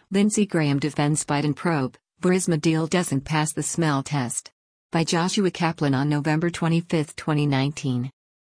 Lindsey Graham defends Biden probe, Burisma deal doesn't pass the smell test. By Joshua Kaplan on November 25, 2019.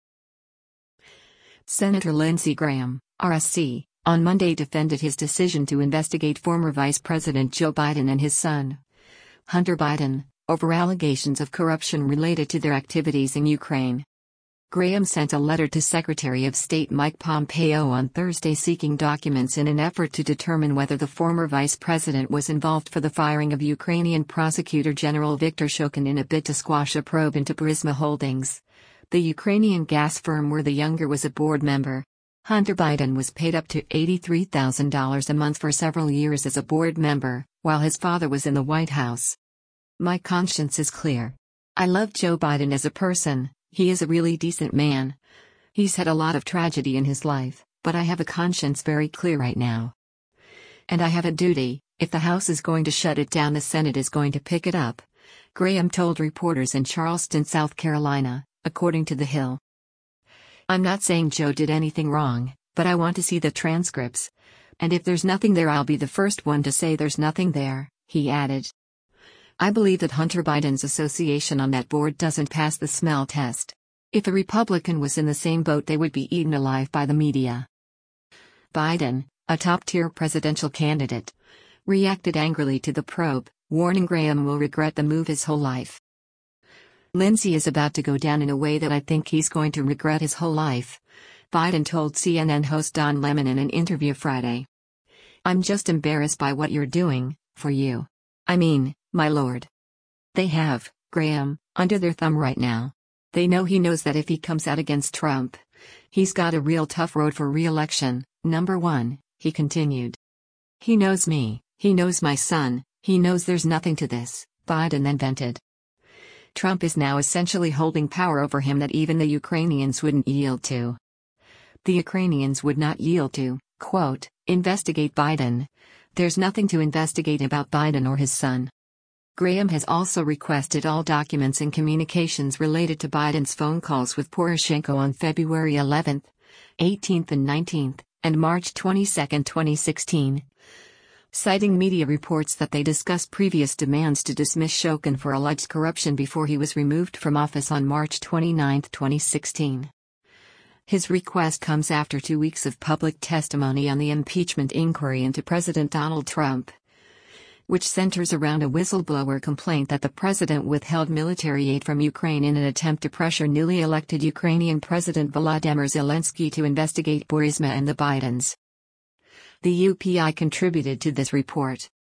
Senator Lindsey Graham, RSC, on Monday defended his decision to investigate former Vice President Joe Biden and his son, Hunter Biden, over allegations of corruption related to their activities in Ukraine. Graham sent a letter to Secretary of State Mike Pompeo on Thursday seeking documents in an effort to determine whether the former vice president was involved for the firing of Ukrainian Prosecutor General Viktor Shokin in a bid to squash a probe into Burisma Holdings, the Ukrainian gas firm where the younger was a board member. Hunter Biden was paid up to $83,000 a month for several years as a board member, while his father was in the White House. My conscience is clear. I love Joe Biden as a person. He is a really decent man. He's had a lot of tragedy in his life, but I have a conscience very clear right now. And I have a duty. If the House is going to shut it down, the Senate is going to pick it up, Graham told reporters in Charleston, South Carolina, according to The Hill. I'm not saying Joe did anything wrong, but I want to see the transcripts. And if there's nothing there, I'll be the first one to say there's nothing there, he added. I believe that Hunter Biden's association on that board doesn't pass the smell test. If a Republican was in the same boat, they would be eaten alive by the media. Biden, a top-tier presidential candidate, reacted angrily to the probe, warning Graham will regret the move his whole life. Lindsey is about to go down in a way that I think he's going to regret his whole life, Biden told CNN host Don Lemon in an interview Friday. I'm just embarrassed by what you're doing, for you. I mean, my lord. They have Graham under their thumb right now. They know he knows that if he comes out against Trump, he's got a real tough road for re-election. Number one, he continued. He knows me, he knows my son, he knows there's nothing to this, Biden then vented. Trump is now essentially holding power over him that even the Ukrainians wouldn't yield to. The Ukrainians would not yield to, quote, investigate Biden. There's nothing to investigate about Biden or his son. Graham has also requested all documents and communications related to Biden's phone calls with Poroshenko on February 11, 18 and 19, and March 22, 2016. Citing media reports that they discussed previous demands to dismiss Shokin for alleged corruption before he was removed from office on March 29, 2016. His request comes after 2 weeks of public testimony on the impeachment inquiry into President Donald Trump, which centers around a whistleblower complaint that the president withheld military aid from Ukraine in an attempt to pressure newly elected Ukrainian President Volodymyr Zelensky to investigate Burisma and the Bidens. The UPI contributed to this report.